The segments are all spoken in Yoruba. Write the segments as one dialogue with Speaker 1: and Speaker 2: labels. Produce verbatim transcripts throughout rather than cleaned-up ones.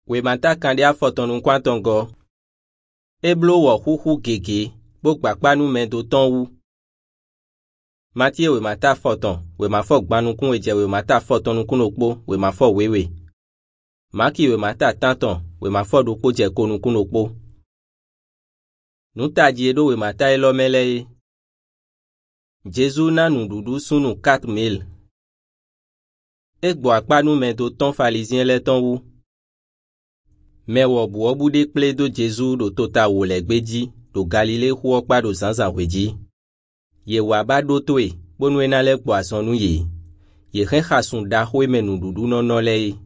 Speaker 1: We mata kande afotonu kwantongo. Eblo wo huhu gege, bok bakpanu mendo tonwu. Matie we mata foton, we mafok banukun weje we mata fotonu kunokpo, we mafo wewe. Maki we mata tanton, we mafo dokpo je konu kunokpo. Nuta jiedo we mata elo meleye. Jesu na nududu sunu quatre mille. Ekbo akpanu mendo ton falisien le tonwu. Mewo bu obude ple do Jesu do tota wolegbeji do Galile hu okpa do zanzan weji. Ye waba do toe, bonwe na le poisonu ye. Ye renha sun da hwe menu dudu no no le.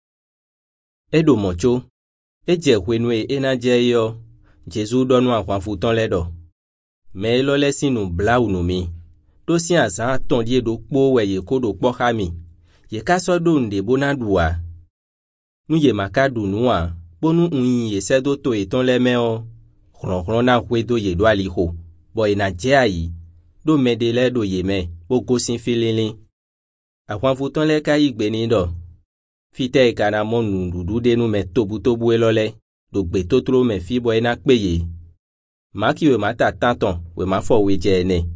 Speaker 1: Edo mocho. Eje hwenwe ena je yo. Jesu donu akwan futon le do. Me lo le sinu bla unumi. Do si ansa ton die do kpo we ye ko do kpo hami. Ye kaso do nde bonadua. Nu ye makadu nuwa. Bonu unyi ye sedo to eton le meo. Kron kron na hwe do ye do aliho. Bo ina je ayi. Do medele do ye me. Boko sin filili. Akwan futon le ka igbe ni do. Fite ikana mon nundudu de nu me tobu tobu elole. Do gbe totro me fi bo ina kpeye. Maki we mata tanton. We mafo we je ene.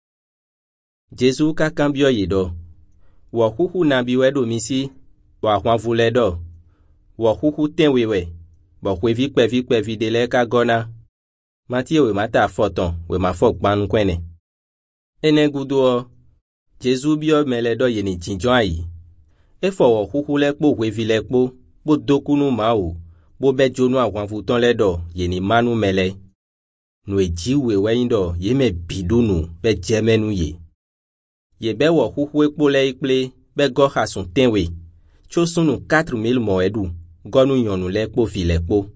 Speaker 1: Jesu ka kambio ye do. Wo huhu na biwe do misi. Wo akwan fule do. Wo huhu ten wewe. Bo kwe vikpe vikpe videle ka gona. Matie we mata foton, we mafok banu kwene. Ene gudo, Jesu bio meledo yeni jinjon ayi. Efo wo huhu lekpo we vilekpo, bo dokunu mao, bo bejonu akwan futon ledo yeni manu mele. Nu eji we weindo yeme bidunu be jemenu ye. Ye be wo huhu ekpo le ikple, be go hasun tenwe. Chosunu quatre mille mo edu. Gonu yonu lekpo fi lekpo.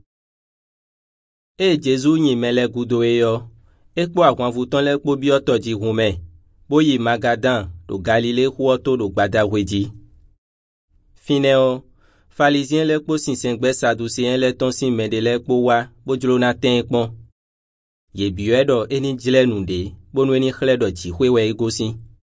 Speaker 1: E Jesu nyi mele gudo eyo. Ekpo akwan futon lekpo bi otoji hume. Boyi Magadan do Galile huoto do gbada weji. Fineo. Falisien lekpo sinsengbe sadusien le ton sin mede lekpo wa. Bojlo na ten ekpon. Ye biwedo eni jile nunde. Bonu eni khledo chi hwewe egosi.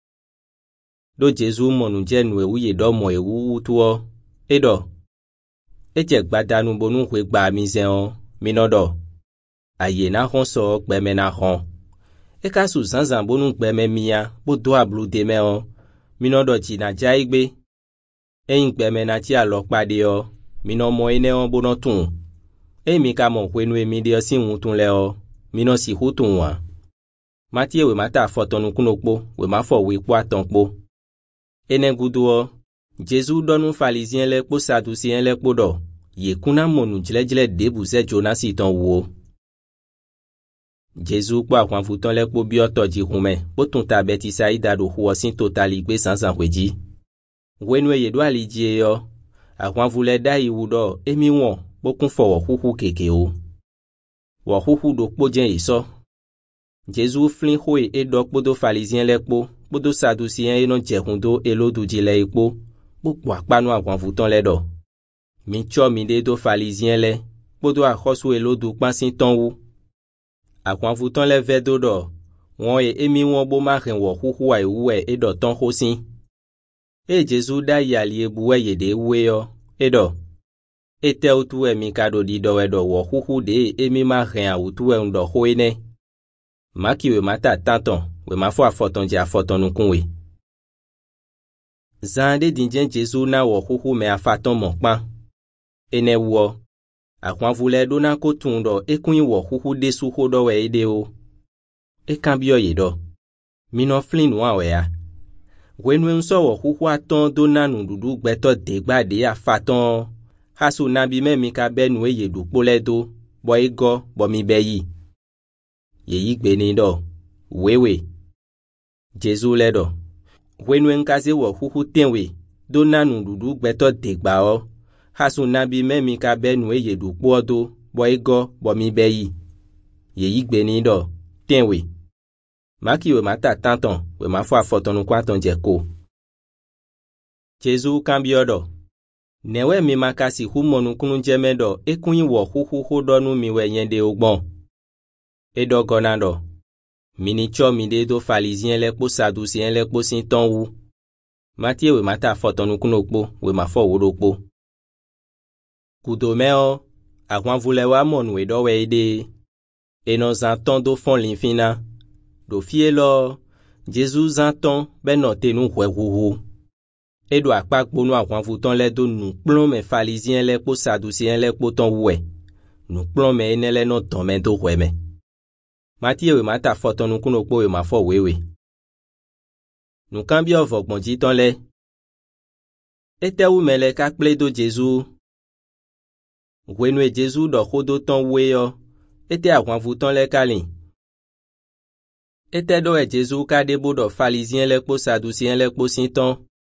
Speaker 1: Do Jesu monu jenwe uye do mo ewu utuo. Edo. Eje gbadanu bonu hwe gba mizen minodo. Aye na hon so gbeme na hon. Eka su zanzan bonu gbeme miya, bo do ablu deme o. Minodo chi na jaigbe. Eyin gbeme na ti alokpade o. Mino mo ene o bono tun. E mi ka mo hwenu emi de si wutun le o. Mino si hutun wa. Matie we mata fotonu kunokpo, we mafo we kwa tonpo. Ene gudu o. Jesu donu falisien le po sadusien le po do. Ye kuna monu jile jile debu se Jonas iton wo. Jesu po akwan futon le po bi otoji hume. Po tun ta betisa ida do huo sin totali gbe sansan kweji. Wenwe ye do aliji e yo. Akwan fule da iwu do emi won. Po kun fo wo huhu keke o. Wo huhu do po jen iso. Jesu flin hoe e do po do falisien le po. Po do sadusien e non jehundo e lo du jile e po. Boko akpanu akwan futon le do. Mi cho mi de do falisien le. Bodo akhosu elodu pansin tonwu. Akwan futon le vedo do. Won e emi won bo ma ren wo huhu a ewu e edo ton hosin. E Jesu da yali ebuwe yede ewu yo. Edo. Ete utu e mi kado di do edo wo huhu de emi ma ren a utu e ndo hoene. Maki we mata tanton. We mafo afoton je afoton nukunwe. Zande dinjen Jesu na wo huhu me afaton mokpan. Ene wo. Akwan vule do na kotundo ekun wo huhu desu hodo we ede o. E kambio yedo. Mino flin wa we ya. Wenwe nso wo huhu aton do na nundudu gbeto degba de afaton. Hasu nabi me mi ka benu e yedu poledo. Bo ego bo mi beyi. Ye yigbe ni do. Wewe. Jesu ledo. Wenwe nkaze wo huhu tenwe, do nanu dudu gbeto degba o. Hasu nabi memi ka benu e yedu kwodo, bo ego, bo mi beyi. Ye yigbe ni do, tenwe. Maki we mata tanton, we mafo afotonu kwanton jeko. Jesu kambio do. Newe mi makasi humonu kunu jeme do, ekunyi wo huhu hodonu miwe yende ogbon. Edo gonando. Mini cho mi de do falisien le po sadusien le po sin tonwu. Matie we mata fotonu kunokpo, we mafo wodokpo. Kudomeo, avant voulait wa mon we do we ide. Et nos entend do fond l'infina. Do fielo, Jésus entend ben noté nous ouais rouhou. Et do akpak bono avant vouton les do nous plomb mes phalisiens les po sadouciens les poton ouais. Nous plomb mes ene les non tomen do ouais me. Mati we mata foton nous kuno po we ma fo we we. Nous cambio vok bon dit ton le. Ete ou me le kak ple do Jésus. Wenwe Jésus do kodo ton we yo. Ete avant vouton le kalin. Ete do e Jésus ka debo do pharisien le po sadoucien le po sinton.